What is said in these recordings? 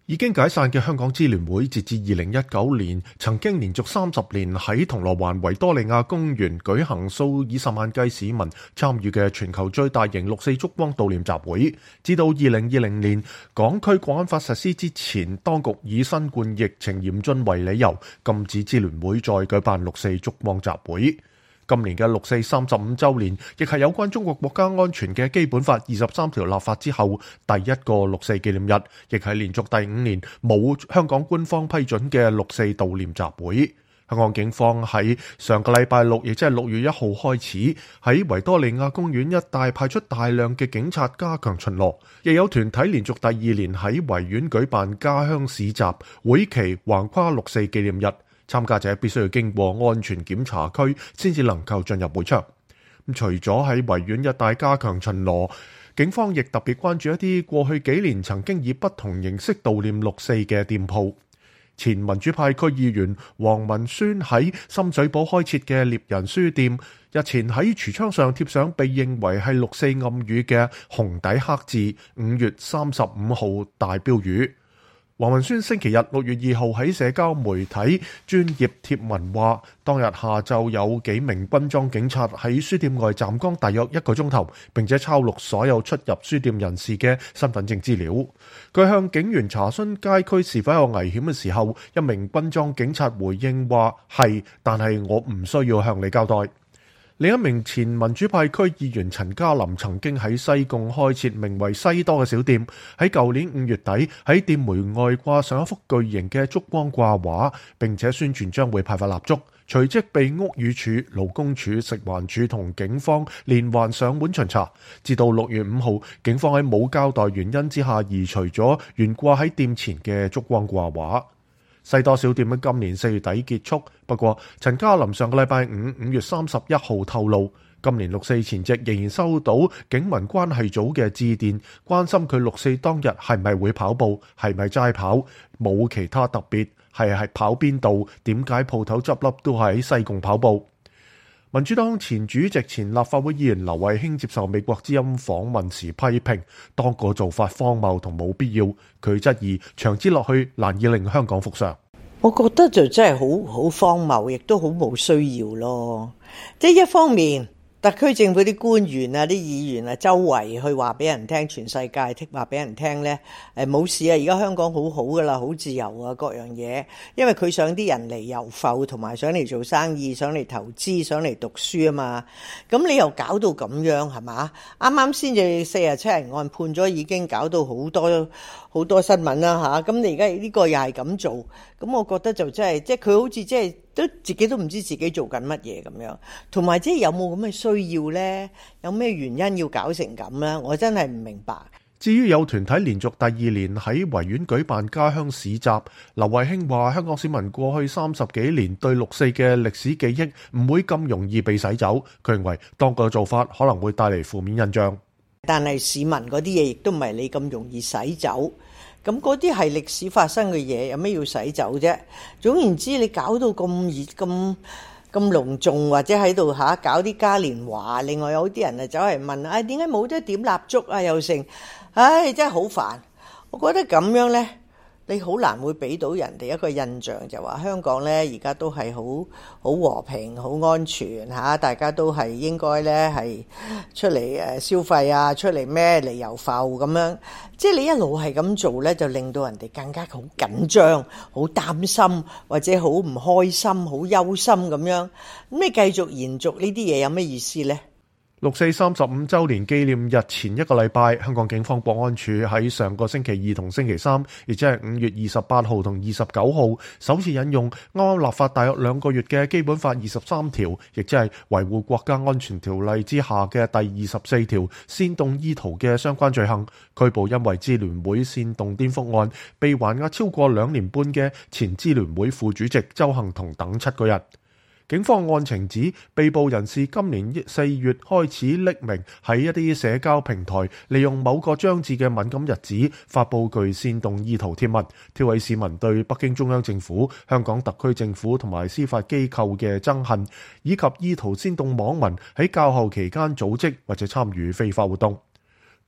已經解散嘅香港支聯會，截至2019年，曾經連續30年喺銅鑼灣維多利亞公園舉行數以十萬計市民參與嘅全球最大型6·4燭光悼念集會。至到2020年港區國安法實施之前，當局以新冠疫情嚴峻為理由，禁止支聯會再舉辦6·4燭光集會。今年嘅6·4 35週年，亦係有關中國國家安全嘅基本法23條立法之後第一個6·4紀念日，亦係連續第5年冇香港官方批准嘅6·4悼念集會。香港警方喺上個禮拜六，亦即係6月1號開始，喺維多利亞公園一帶派出大量嘅警察加強巡邏，亦有團體連續第2年喺維園舉辦家鄉市集，會期橫跨6·4紀念日。參加者必須要經過安全檢查區先至能夠進入會場。除咗喺維園一帶加強巡邏，警方亦特別關注一啲過去幾年曾經以不同形式悼念6·4嘅店鋪。前民主派區議員黃文宣喺深水埗開設嘅獵人書店，日前喺櫥窗上貼上被認為係6·4暗語嘅紅底黑字5月35號大標語。黃文宣星期日6月2號喺社交媒體專頁貼文話，當日下晝有幾名軍裝警察喺書店外站崗大約1個鐘頭，並且抄錄所有出入書店人士嘅身份證資料。佢向警員查詢街區是否有危險嘅時候，一名軍裝警察回應話係，但係我唔需要向你交代。另一名前民主派區議員陳家林曾經喺西貢開設名為西多嘅小店，喺舊年5月底喺店門外掛上一幅巨型嘅燭光掛畫，並且宣傳將會派發蠟燭，隨即被屋宇署、勞工處、食環署同警方連環上門巡查，至到6月5號，警方喺冇交代原因之下移除咗懸掛喺店前嘅燭光掛畫。西多小店喺今年4月底結束，不過陳家林上個禮拜5月31號透露，今年6·4前夕仍然收到警民關係組嘅致電，關心佢6·4當日係咪會跑步，係咪齋跑，冇其他特別，係跑邊度，點解鋪頭執笠都係喺西貢跑步。民主黨前主席、前立法會議員劉慧卿接受美國之音訪問時批評當個做法荒謬同冇必要，佢質疑長此落去難以令香港復常。 我覺得就真係好荒謬，亦都好冇需要咯。即係一方面，特區政府啲官員啊、啲議員啊，周圍去話俾人聽，全世界話俾人聽咧，冇事啊，而家香港好好噶啦，好自由啊，各樣嘢。因為佢想啲人嚟遊埠，同埋想嚟做生意，想嚟投資，想嚟讀書啊嘛。咁你又搞到咁樣係嘛？啱啱先至47人案判咗，已經搞到好多新聞啦嚇。咁你而家呢個又係咁做，咁我覺得就真係，即係佢好似即係都自己都唔知自己做緊乜嘢咁樣，同埋即係有冇咁嘅需要呢？有咩原因要搞成咁呢？我真係唔明白。 至於有團體連續第2年喺維園舉辦家鄉市集，劉慧卿話香港市民過去30幾年對6·4嘅歷史記憶唔會咁容易被洗走，佢認為當個做法可能會帶嚟負面印象。 但係市民嗰啲嘢亦都唔係你咁容易洗走。咁嗰啲係歷史發生嘅嘢，有咩要洗走啫？總言之，你搞到咁隆重，或者喺度搞啲嘉年華，另外有啲人走嚟問，點解冇得點蠟燭啊？又成，真係好煩。我覺得咁樣呢，你好難會俾到人哋一個印象，就話香港呢而家都係好和平、好安全嚇，大家都係應該呢係出嚟消費啊，出嚟咩嚟遊埠咁樣。即係你一路係咁做呢，就令到人哋更加好緊張、好擔心，或者好唔開心、好憂心咁樣。咁你繼續延續呢啲嘢有咩意思呢？6·4 35週年紀念日前一個禮拜，香港警方國安處喺上個星期2同星期3，亦即係5月28號同29號，首次引用啱啱立法大約2個月嘅基本法23條，亦即係維護國家安全條例之下嘅第24條煽動意圖嘅相關罪行，拘捕因為支聯會煽動顛覆案被還押超過2年半嘅前支聯會副主席周幸彤等7個人。警方案情指，被捕人士今年4月開始匿名喺一啲社交平台，利用某個將至嘅敏感日子發佈具煽動意圖貼文，挑起市民對北京中央政府、香港特區政府同埋司法機構嘅憎恨，以及意圖煽動網民喺較後期間組織或者參與非法活動。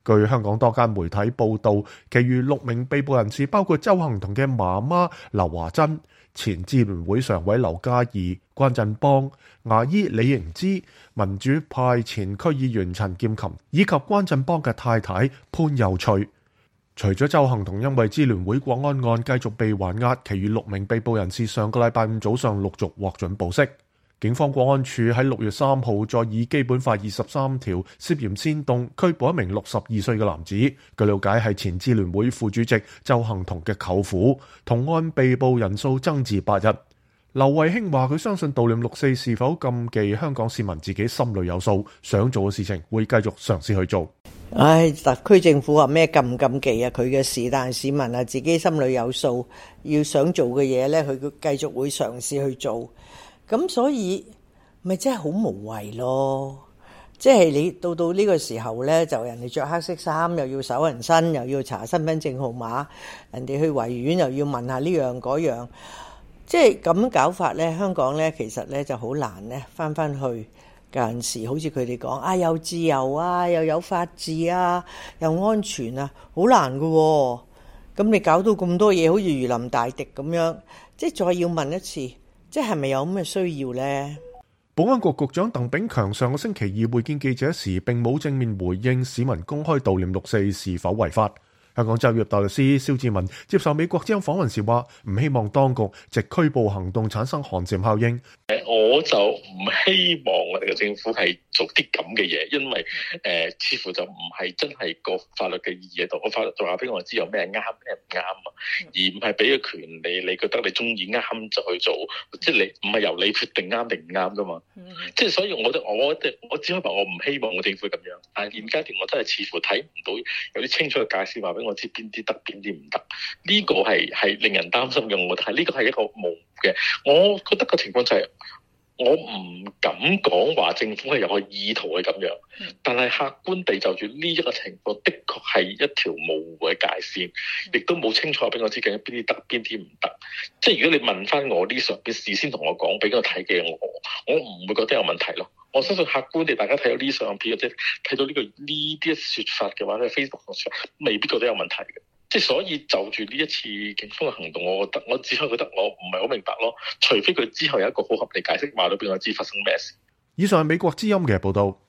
據香港多間媒體報道，其餘6名被捕人士包括鄒幸彤嘅媽媽劉華珍、前支聯會常委劉嘉兒、關振邦、牙醫李盈芝、民主派前區議員陳劍琴以及關振邦嘅太太潘又翠。除咗鄒幸彤因為支聯會國安案繼續被還押，其餘6名被捕人士上個禮拜五早上陸續獲准保釋。警方國安處喺6月3號再以基本法23條涉嫌煽動拘捕一名62歲嘅男子，據了解係前支聯會副主席鄒幸彤嘅舅父，同案被捕人數增至8人。劉慧卿話佢相信悼念6·4是否禁忌，香港市民自己心裏有數，想做嘅事情會繼續嘗試去做。 特區政府話咩禁唔禁忌啊？佢嘅事，但係市民啊自己心裏有數，要想做嘅嘢呢，佢繼續會嘗試去做。咁所以咪真係好無謂咯，即係你到呢個時候呢，就人哋着黑色衫，又要搜人身，又要查身份證號碼，人哋去維園又要問下呢樣嗰樣，即係咁搞法呢，香港呢其實呢就好難呢翻去舊陣時，好似佢哋講又自由啊，又有法治啊，又安全啊，好難㗎喎。咁你搞到咁多嘢，好似如臨大敵咁樣，即係再要問一次。即係咪有咁嘅需要呢？ 保安局局長鄧炳強上個星期二會見記者時，並冇正面回應市民公開悼念6·4是否違法。香港執業大律師蕭志文接受美國之音訪問時話，唔希望當局藉拘捕行動產生寒蟬效應。 我就唔希望我哋嘅政府係做啲咁嘅嘢，因為似乎就唔係真係個法律嘅意義喺度。個法律就話俾我知有咩啱咩唔啱啊，而唔係俾個權利你覺得你中意啱就去做，即係你唔係由你決定啱定唔啱噶嘛。即係所以我只可以話我唔希望個政府咁樣，但係現階段我真係似乎睇唔到有啲清楚嘅界線話俾我知邊啲得邊啲唔得。呢個係令人擔心嘅，我睇呢個係一個模糊嘅。我覺得個情況就係我唔敢講話政府係有個意圖係咁樣，但係客觀地就住呢一個情況，的確係一條模糊嘅界線，亦都冇清楚俾我知究竟邊啲得邊啲唔得。即係如果你問翻我呢上邊事先同我講俾我睇嘅，我唔會覺得有問題咯。我相信客觀地大家睇到呢相片或者睇到呢啲說法嘅話咧，Facebook 上未必覺得有問題嘅。即係所以就住呢一次警方嘅行動，我只係覺得我唔係好明白咯。除非佢之後有一個好合理解釋，話到俾我知發生咩事。 以上係美國之音嘅報道。